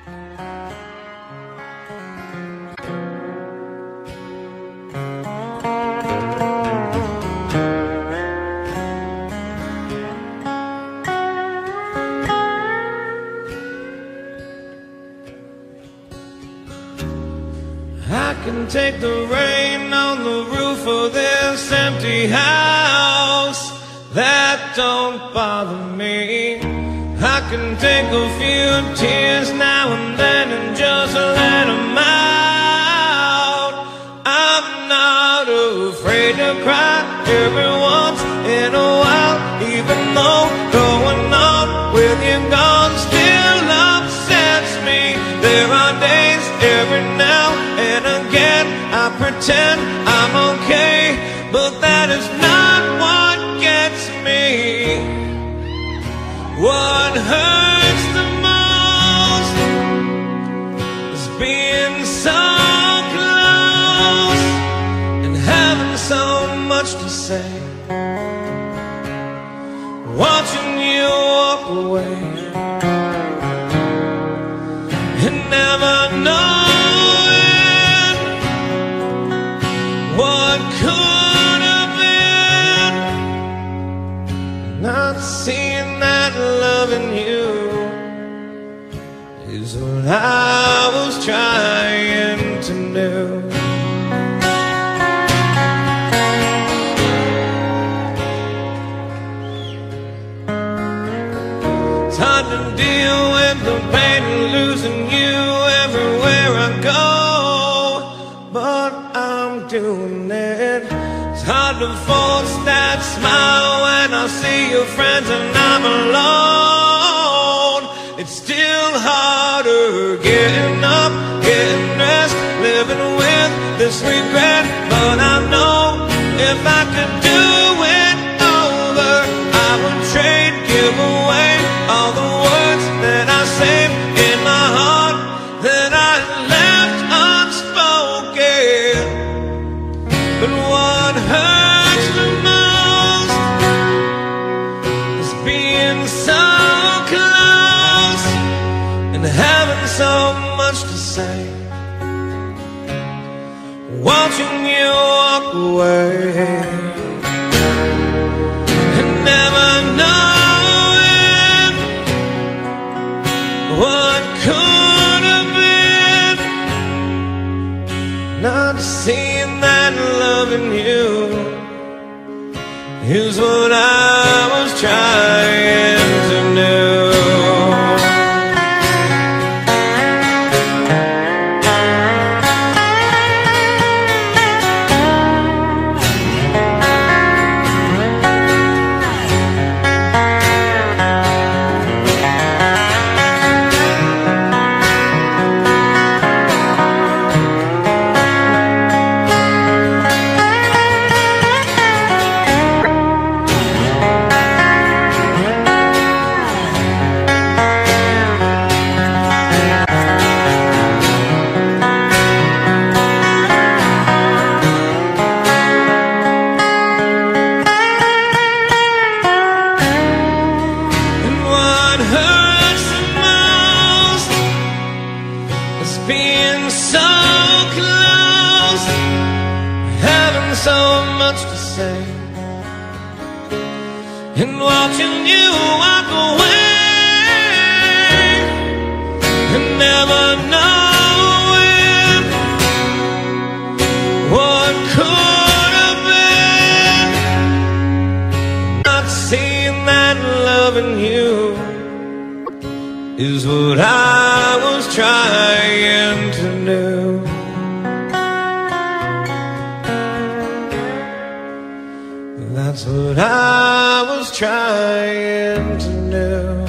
I can take the rain on the roof of this empty house. That don't bother me. I can take a few tears now and then and just let them out. I'm not afraid to cry every once in a while, even though going on with you gone still upsets me. There are days every now and again I pretend I'm okay, but that is not what gets me. What hurts the most is being so close and having so much to say, watching you walk away and never knowing what could have been. Not seeing that love in you is what I was trying to do. It's hard to deal with the pain of losing you everywhere I go, but I'm doing it. It's hard to force that smile when I see your friends and I'm alone. It's still harder getting up, getting dressed, living with this regret. But I know if I could do it over, I would trade, give away all the words that I saved in my heart that I left unspoken. But what hurts the most is being so close and having so much to say, watching you walk away and never knowing what could have been. Not seeing that love in you is what I was trying to do. Being so close, having so much to say, and watching you walk away, and never knowing what could have been. Not seeing that love in you is what I was trying to do. That's what I was trying to do.